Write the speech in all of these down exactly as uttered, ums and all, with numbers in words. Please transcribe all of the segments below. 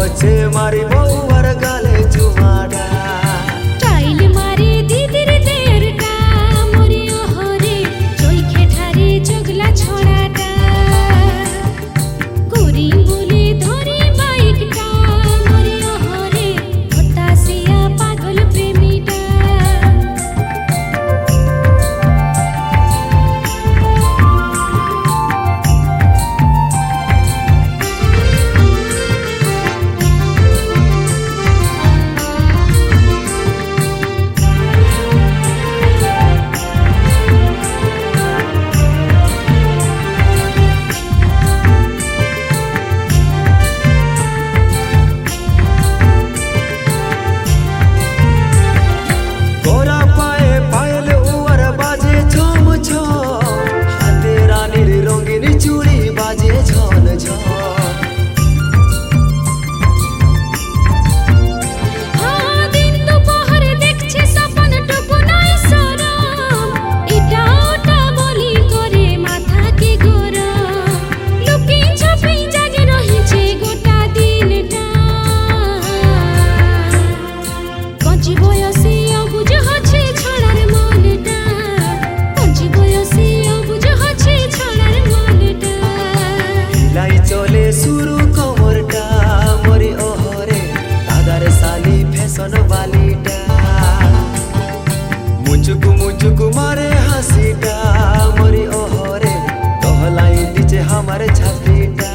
पछे मारी बउर गाले चुमाडा टाइल मारे दीदीर देरटा मोरी ओहरे चोइखे ठारे चगला छोड़ाटा गोरी बोले धरे बाइकटा मोरी ओहरे हतासिया पागल प्रेमीटा चले सुरु कमरटा मोरी ओहरे दादार साली फैशन वालीटा मुझुकु मुझुकु मारे हसीटा मोरी ओहरे तोहलाई दीचे हमारे छातीटा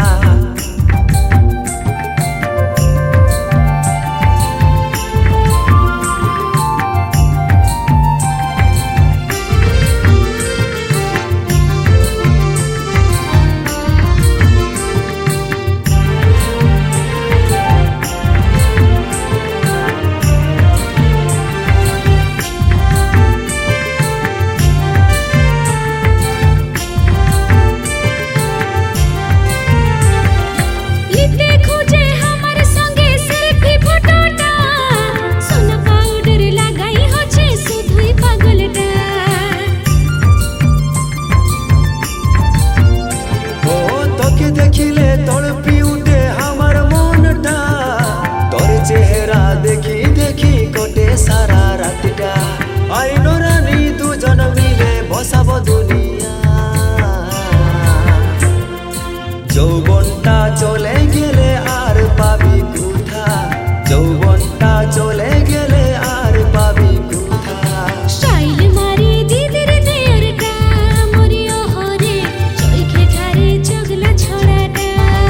देखिले तड़पी उठे हमार मनटा तोर चेहरा देखी देखी कटे सारा रातटा आइनो रानी दुजन मिले बसाब दुनिया যৌবনটা চলে গেলে আর পাবি কোথা যৌবনটা চলে গেলে আর পাবি কোথা স্টাইল মারে দিদির দেরটা মোরি ওহরে চোইখে ঠারে চগলা ছড়াটা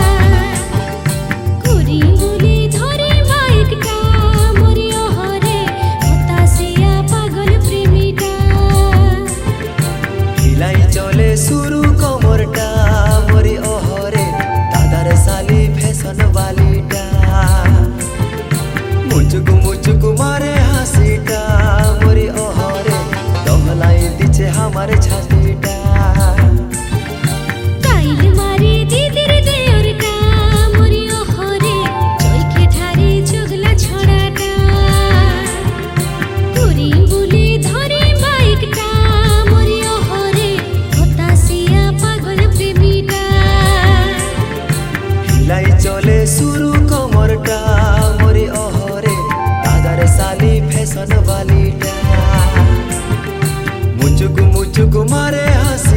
গোরি বলে ধরে বাইকটা মোরি ওহরে হতাশিয়া পাগল প্রেমীটা হিলাই চলে শুরু কমরটা মোরি ওহরে দাদার সালি ফ্যাশন वालीटा मुझुकु मुझुकु मारे हसीटा मोरी ओहरे तोहलाई दीचे हमारे छातीटा टाइल मारे दीदीर देरटा मोरी ओहरे चोइखे ठारे चगला छोड़ाटा गोरी बोले धरे बाइकटा मोरी ओहरे हतासिया पागल प्रेमीटा हिलाई चले शुरू कमरटा मोरी ओहरे दादार साली फैशन वालीटा मुझुकु मुझुकु मारे हसी